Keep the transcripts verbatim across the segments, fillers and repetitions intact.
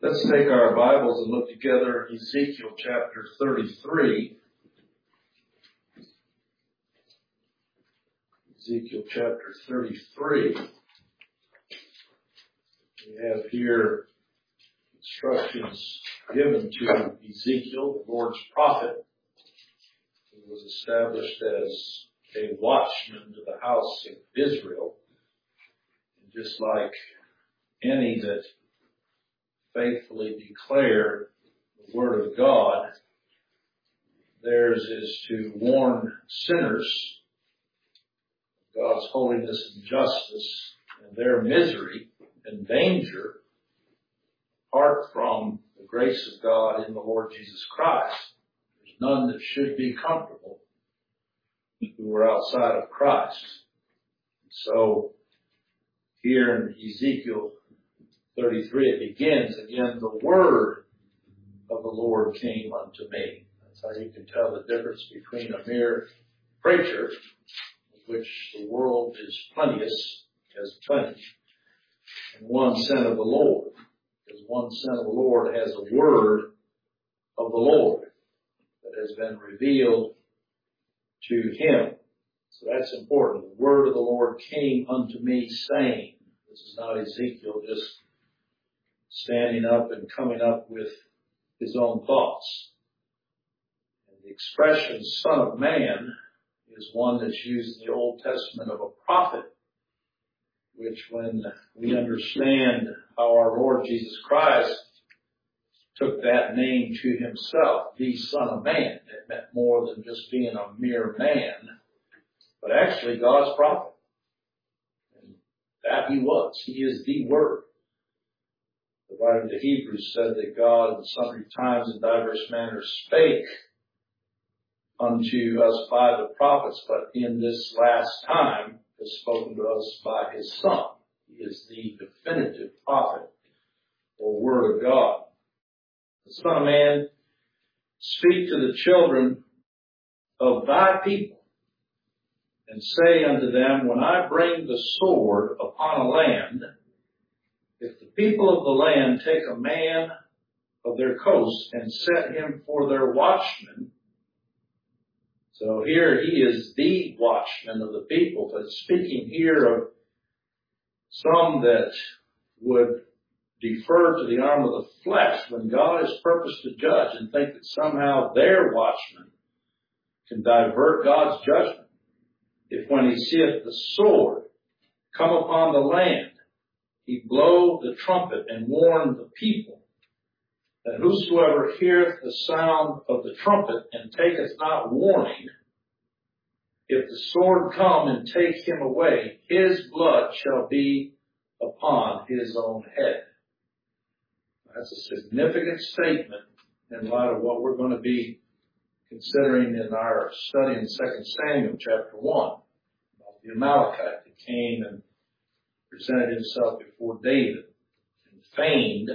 Let's take our Bibles and look together at Ezekiel chapter thirty-three. Ezekiel chapter thirty-three. We have here instructions given to Ezekiel, the Lord's prophet, who was established as a watchman to the house of Israel. And just like any that faithfully declare the Word of God, theirs is to warn sinners of God's holiness and justice and their misery and danger apart from the grace of God in the Lord Jesus Christ. There's none that should be comfortable who are outside of Christ. So here in Ezekiel thirty-three, it begins again, the word of the Lord came unto me. That's how you can tell the difference between a mere preacher, of which the world is plenteous, has plenty, and one sent of the Lord. Because one sent of the Lord has a word of the Lord that has been revealed to him. So that's important. The word of the Lord came unto me saying, this is not Ezekiel just standing up and coming up with his own thoughts. And the expression Son of Man is one that's used in the Old Testament of a prophet, which when we understand how our Lord Jesus Christ took that name to himself, the Son of Man, it meant more than just being a mere man, but actually God's prophet. And that he was. He is the Word. The writer of the Hebrews said that God in sundry times and diverse manners spake unto us by the prophets, but in this last time has spoken to us by his Son. He is the definitive prophet or Word of God. The Son of Man, speak to the children of thy people and say unto them, when I bring the sword upon a land, if the people of the land take a man of their coast and set him for their watchman, so here he is the watchman of the people, but speaking here of some that would defer to the arm of the flesh when God has purposed to judge and think that somehow their watchman can divert God's judgment. If when he seeth the sword come upon the land, he blow the trumpet and warn the people that whosoever heareth the sound of the trumpet and taketh not warning, if the sword come and take him away, his blood shall be upon his own head. That's a significant statement in light of what we're going to be considering in our study in Second Samuel chapter one about the Amalekite that came and presented himself before David and feigned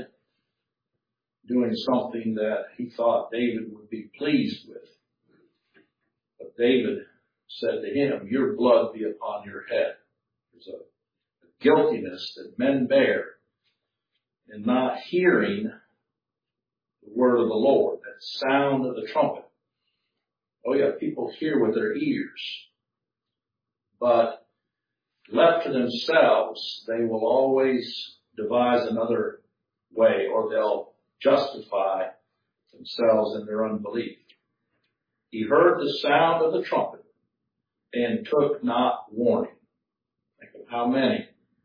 doing something that he thought David would be pleased with. But David said to him, your blood be upon your head. There's a, a guiltiness that men bear in not hearing the word of the Lord, that sound of the trumpet. Oh yeah, people hear with their ears, but left to themselves, they will always devise another way, or they'll justify themselves in their unbelief. He heard the sound of the trumpet and took not warning. Think of how many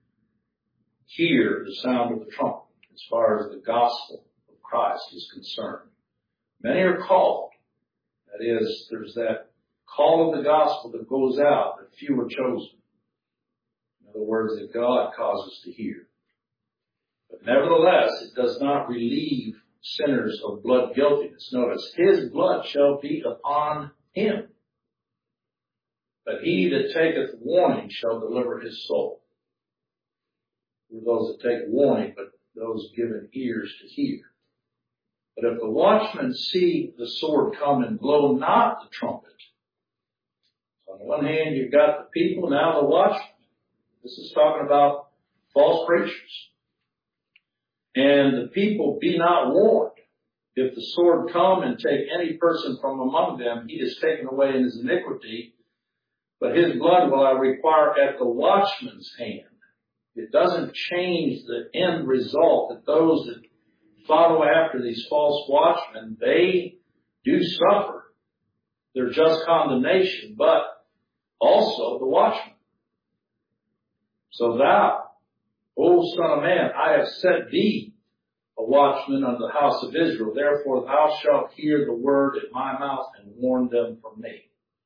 hear the sound of the trumpet as far as the gospel of Christ is concerned. Many are called. That is, there's that call of the gospel that goes out, but few are chosen. The words that God causes to hear. But nevertheless, it does not relieve sinners of blood guiltiness. Notice, his blood shall be upon him. But he that taketh warning shall deliver his soul. For those that take warning, but those given ears to hear. But if the watchmen see the sword come and blow not the trumpet, so on the one hand you've got the people, now the watchmen. This is talking about false preachers. And the people be not warned. If the sword come and take any person from among them, he is taken away in his iniquity, but his blood will I require at the watchman's hand. It doesn't change the end result that those that follow after these false watchmen, they do suffer their just condemnation, but also the watchman. So thou, O son of man, I have set thee a watchman unto the house of Israel. Therefore thou shalt hear the word at my mouth and warn them from me.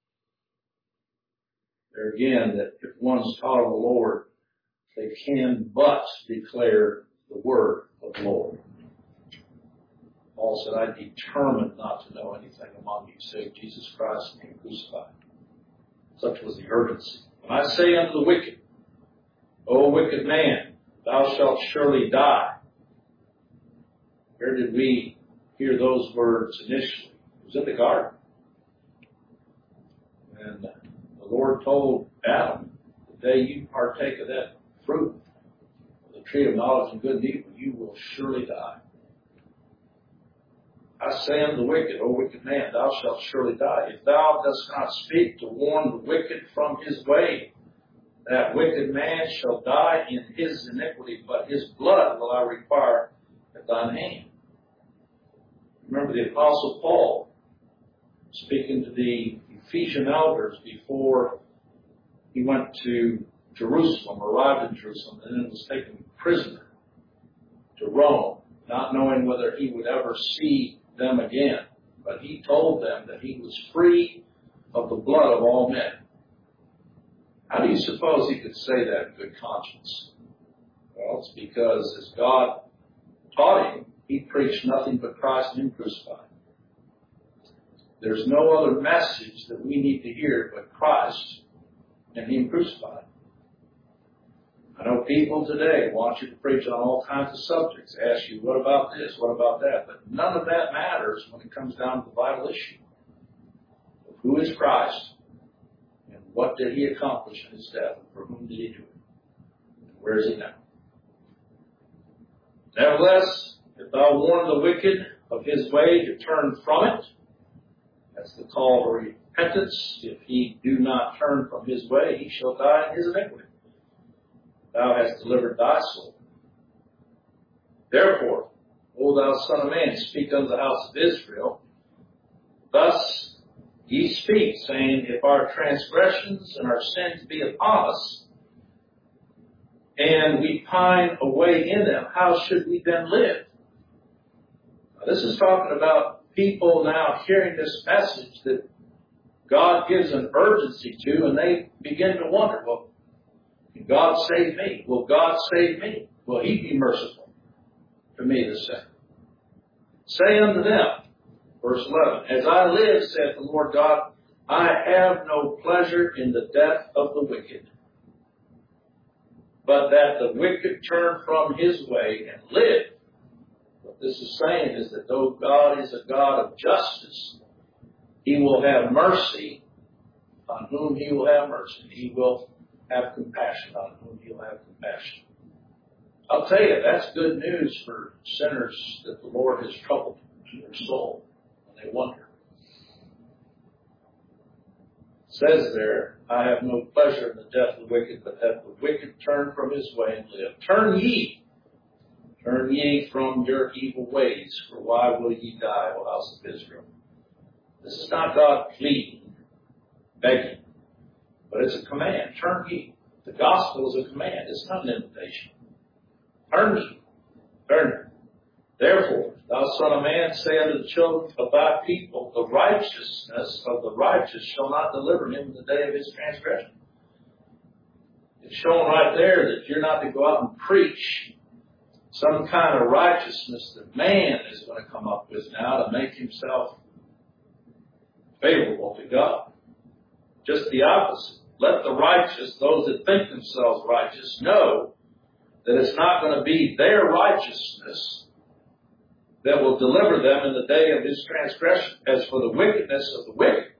There again, that if one's taught of the Lord, they can but declare the word of the Lord. Paul said, I determined not to know anything among you save Jesus Christ and him crucified. Such was the urgency. When I say unto the wicked, O wicked man, thou shalt surely die. Where did we hear those words initially? It was in the garden. And the Lord told Adam, the day you partake of that fruit, of the tree of knowledge of good and evil, you will surely die. I say unto the wicked, O wicked man, thou shalt surely die. If thou dost not speak to warn the wicked from his way, that wicked man shall die in his iniquity, but his blood will I require at thine hand. Remember the Apostle Paul speaking to the Ephesian elders before he went to Jerusalem, arrived in Jerusalem, and then was taken prisoner to Rome, not knowing whether he would ever see them again. But he told them that he was free of the blood of all men. How do you suppose he could say that in good conscience? Well, it's because as God taught him, he preached nothing but Christ and him crucified. There's no other message that we need to hear but Christ and him crucified. I know people today want you to preach on all kinds of subjects, ask you, what about this, what about that? But none of that matters when it comes down to the vital issue of who is Christ and what did he accomplish in his death and for whom did he do it? And where is he now? Nevertheless, if thou warn the wicked of his way to turn from it, that's the call to repentance. If he do not turn from his way, he shall die in his iniquity. Thou hast delivered thy soul. Therefore, O thou son of man, speak unto the house of Israel. Thus ye speak, saying, if our transgressions and our sins be upon us, and we pine away in them, how should we then live? Now, this is talking about people now hearing this message that God gives an urgency to, and they begin to wonder, well, can God save me? Will God save me? Will he be merciful to me the sinner? Say unto them, verse eleven, as I live, saith the Lord God, I have no pleasure in the death of the wicked, but that the wicked turn from his way and live. What this is saying is that though God is a God of justice, he will have mercy on whom he will have mercy. He will have compassion on whom he'll have compassion. I'll tell you, that's good news for sinners that the Lord has troubled in their soul when they wonder. It says there, I have no pleasure in the death of the wicked, but that the wicked turn from his way and live. Turn ye, turn ye from your evil ways, for why will ye die, O house of Israel? This is not God pleading, begging, but it's a command. Turn ye. The gospel is a command. It's not an invitation. Turn ye. Turn ye. Therefore, thou son of man, say unto the children of thy people, the righteousness of the righteous shall not deliver him in the day of his transgression. It's shown right there that you're not to go out and preach some kind of righteousness that man is going to come up with now to make himself favorable to God. Just the opposite. Let the righteous, those that think themselves righteous, know that it's not going to be their righteousness that will deliver them in the day of his transgression. As for the wickedness of the wicked,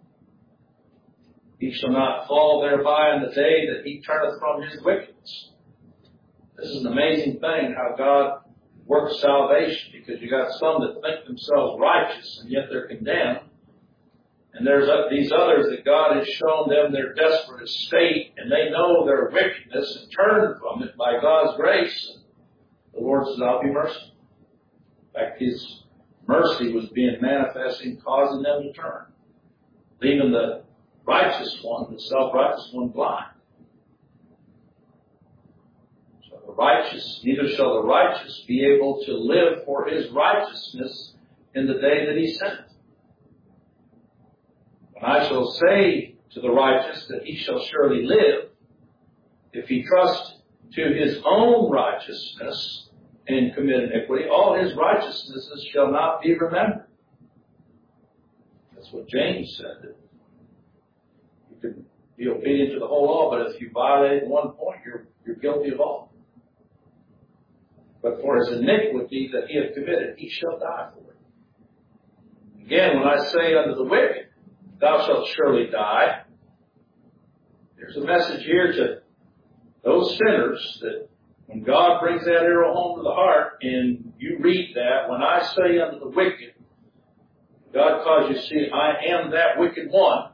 he shall not fall thereby in the day that he turneth from his wickedness. This is an amazing thing, how God work of salvation, because you got some that think themselves righteous and yet they're condemned. And there's these others that God has shown them their desperate estate, and they know their wickedness and turn from it by God's grace. And the Lord says, I'll be merciful. In fact, His mercy was being manifesting, causing them to turn, leaving the righteous one, the self-righteous one, blind. So the righteous, neither shall the righteous be able to live for his righteousness in the day that he sent. And I shall say to the righteous that he shall surely live, if he trust to his own righteousness and commit iniquity, all his righteousnesses shall not be remembered. That's what James said. You can be obedient to the whole law, but if you violate one point, you're, you're guilty of all. But for his iniquity that he hath committed, he shall die for it. Again, when I say unto the wicked, thou shalt surely die, there's a message here to those sinners that when God brings that arrow home to the heart and you read that, when I say unto the wicked, God calls you to see, I am that wicked one.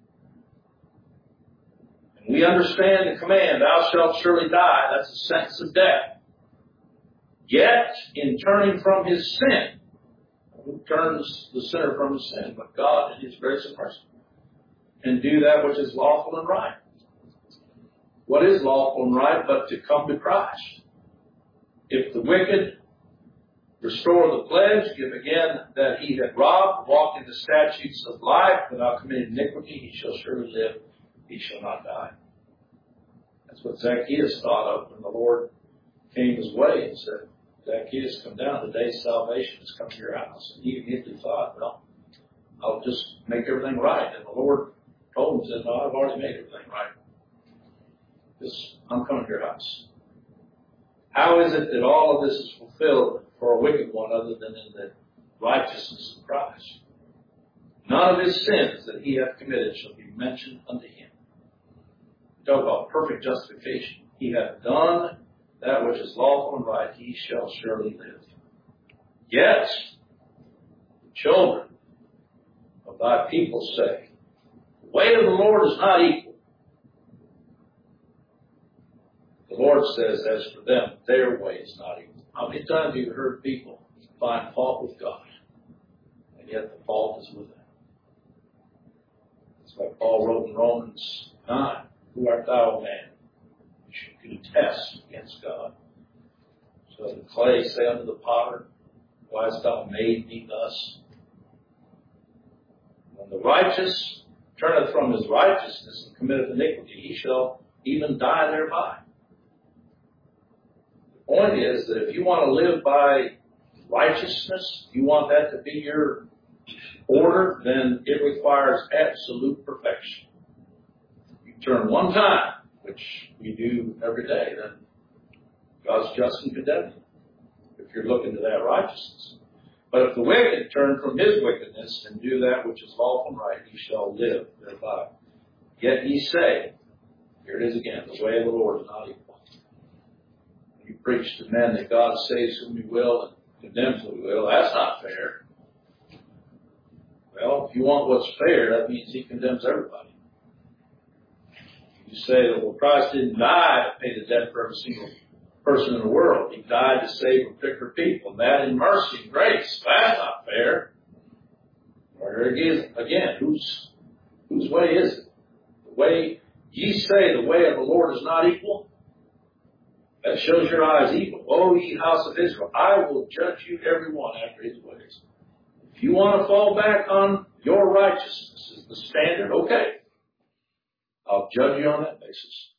And we understand the command, thou shalt surely die. That's a sentence of death. Yet, in turning from his sin, who turns the sinner from his sin? But God in His grace and mercy. And do that which is lawful and right. What is lawful and right but to come to Christ? If the wicked restore the pledge, give again that he had robbed, walked in the statutes of life without committing iniquity, he shall surely live, he shall not die. That's what Zacchaeus thought of when the Lord came his way and said, Zacchaeus, come down, the day of salvation has come to your house. And he immediately thought, well, I'll just make everything right. And the Lord told him, said, no, I've already made everything right. Just, I'm coming to your house. How is it that all of this is fulfilled for a wicked one other than in the righteousness of Christ? None of his sins that he hath committed shall be mentioned unto him. Talk about perfect justification. He hath done that which is lawful and right, he shall surely live. Yes, the children of thy people say, the way of the Lord is not equal. The Lord says, as for them, their way is not equal. How many times have you heard people find fault with God, and yet the fault is with them? That's why Paul wrote in Romans nine, who art thou, man? You should contest against God. So the clay say unto the potter, why hast thou made me thus? When the righteous turneth from his righteousness and committeth iniquity, he shall even die thereby. The point is that if you want to live by righteousness, you want that to be your order, then it requires absolute perfection. You turn one time, which we do every day, then God's just and condemning you, if you're looking to that righteousness. But if the wicked turn from his wickedness and do that which is lawful and right, he shall live thereby. Yet ye say, here it is again, the way of the Lord is not equal. You preach to men that God saves whom he will and condemns whom he will. That's not fair. Well, if you want what's fair, that means he condemns everybody. You say that, well, Christ didn't die to pay the debt for every single person in the world. He died to save a particular people. And that in mercy and grace. That's not fair. Or again, again whose, whose way is it? The way, ye say the way of the Lord is not equal? That shows your eyes evil. O ye house of Israel, I will judge you every one after his ways. If you want to fall back on your righteousness as the standard, okay. I'll judge you on that basis.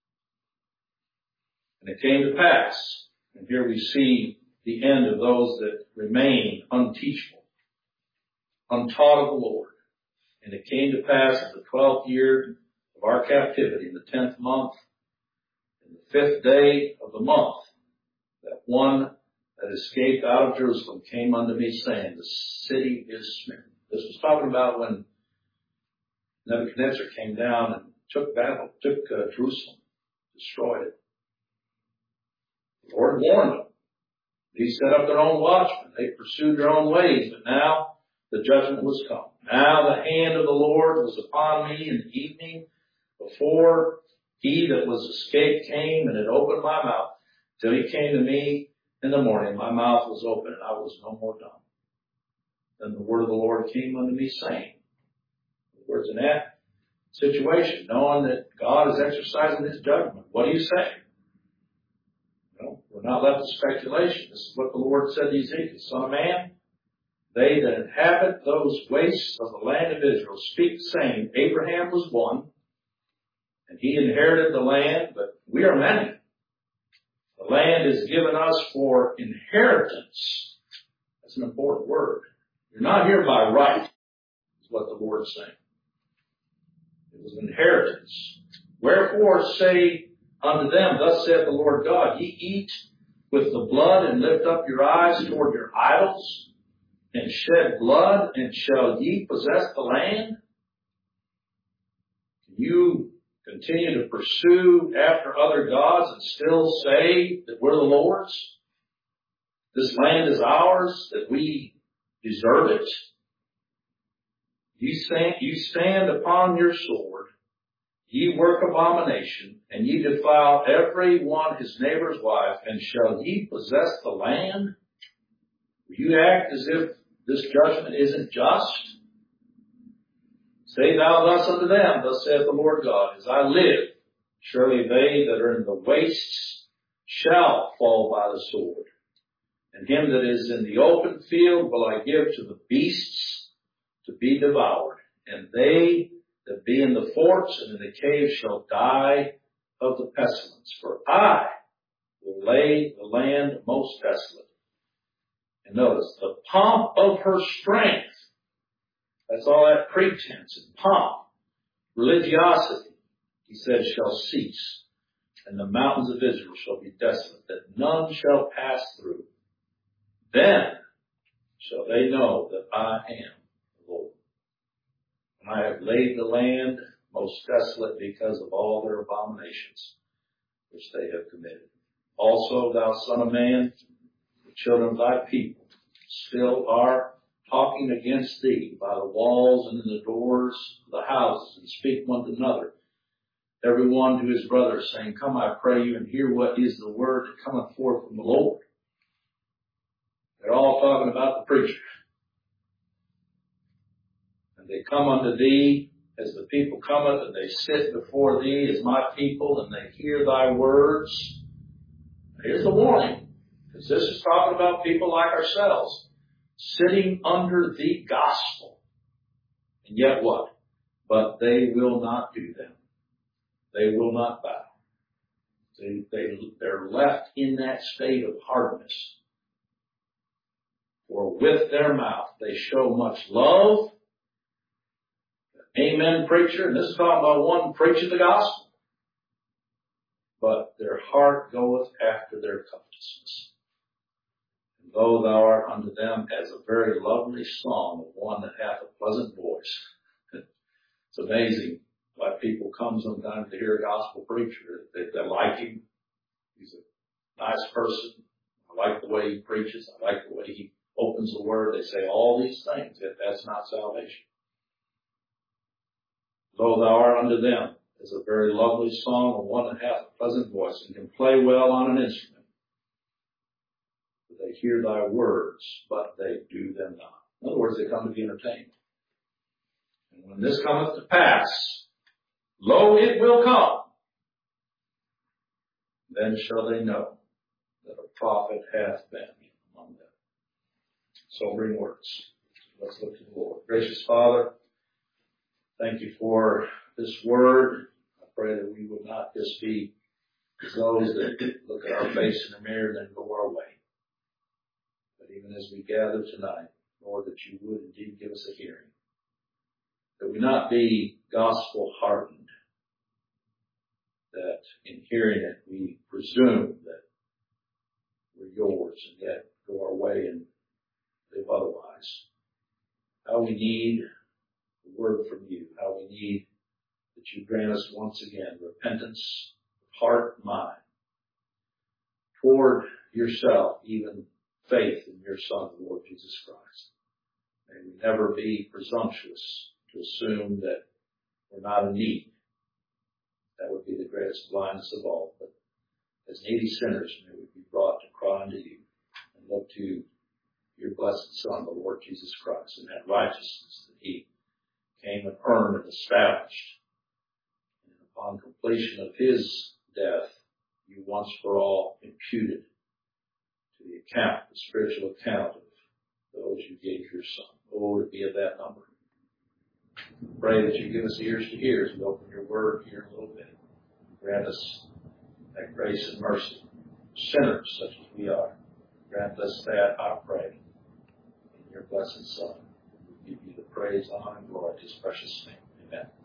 And it came to pass, and here we see the end of those that remain unteachable, untaught of the Lord. And it came to pass in the twelfth year of our captivity, in the tenth month, in the fifth day of the month, that one that escaped out of Jerusalem came unto me, saying, the city is smitten. This was talking about when Nebuchadnezzar came down and took battle, took uh, Jerusalem, destroyed it. The Lord warned them. They set up their own watchmen. They pursued their own ways. But now the judgment was come. Now the hand of the Lord was upon me in the evening, before he that was escaped came and had opened my mouth. Till he came to me in the morning, my mouth was open and I was no more dumb. Then the word of the Lord came unto me, saying, the words in that situation, knowing that God is exercising his judgment, what do you say? Well, we're not left to speculation. This is what the Lord said to Ezekiel. Son of man, they that inhabit those wastes of the land of Israel speak, saying, Abraham was one, and he inherited the land, but we are many. The land is given us for inheritance. That's an important word. You're not here by right, is what the Lord is saying. It was inheritance. Wherefore say unto them, thus saith the Lord God, ye eat with the blood and lift up your eyes toward your idols and shed blood, and shall ye possess the land? You continue to pursue after other gods and still say that we're the Lord's? This land is ours, that we deserve it? Ye stand, you stand upon your sword, ye work abomination, and ye defile every one his neighbor's wife, and shall ye possess the land? Will you act as if this judgment isn't just? Say thou thus unto them, thus saith the Lord God, as I live, surely they that are in the wastes shall fall by the sword. And him that is in the open field will I give to the beasts to be devoured. And they that be in the forts and in the caves shall die of the pestilence. For I will lay the land most desolate. And notice, the pomp of her strength, that's all that pretense and pomp, religiosity, he said, shall cease. And the mountains of Israel shall be desolate, that none shall pass through. Then shall they know that I am the Lord. And I have laid the land most desolate because of all their abominations which they have committed. Also, thou son of man, the children of thy people still are talking against thee by the walls and in the doors of the houses, and speak one to another, every one to his brother, saying, Come, I pray you, and hear what is the word that cometh forth from the Lord. They're all talking about the preacher. And they come unto thee as the people cometh, and they sit before thee as my people, and they hear thy words. Here's the warning, because this is talking about people like ourselves, sitting under the gospel. And yet what? But they will not do them. They will not bow. They, they, they're left in that state of hardness. For with their mouth they show much love. Amen, preacher. And this is talking about one preaching the gospel. But their heart goeth after their covetousness. And though thou art unto them as a very lovely song of one that hath a pleasant voice. It's amazing why people come sometimes to hear a gospel preacher. They, they like him. He's a nice person. I like the way he preaches. I like the way he opens the word. They say all these things. Yet that's not salvation. Though thou art unto them as a very lovely song of one that hath a pleasant voice and can play well on an instrument. They hear thy words, but they do them not. In other words, they come to be entertained. And when this cometh to pass, lo, it will come. Then shall they know that a prophet hath been among them. Sobering words. Let's look to the Lord. Gracious Father, thank you for this word. I pray that we would not just be as those that look at our face in the mirror and then go our way. But even as we gather tonight, Lord, that you would indeed give us a hearing. That we not be gospel hardened. That in hearing it, we presume that we're yours and yet go our way and live otherwise. How we need the word from you. How we need that you grant us once again repentance, heart, mind, toward yourself, even faith in your Son, the Lord Jesus Christ. May we never be presumptuous to assume that we're not in need. That would be the greatest blindness of all. But as needy sinners, may we be brought to cry unto you and look to your blessed Son, the Lord Jesus Christ, and that righteousness that he came and earned and established. And upon completion of his death, you once for all imputed to the account, the spiritual account of those you gave your Son. Oh, to be of that number. Pray that you give us ears to hear as we open your word here in a little bit. Grant us that grace and mercy. Sinners such as we are. Grant us that, I pray, in your blessed Son. We give you the praise, honor, and glory in his precious name. Amen.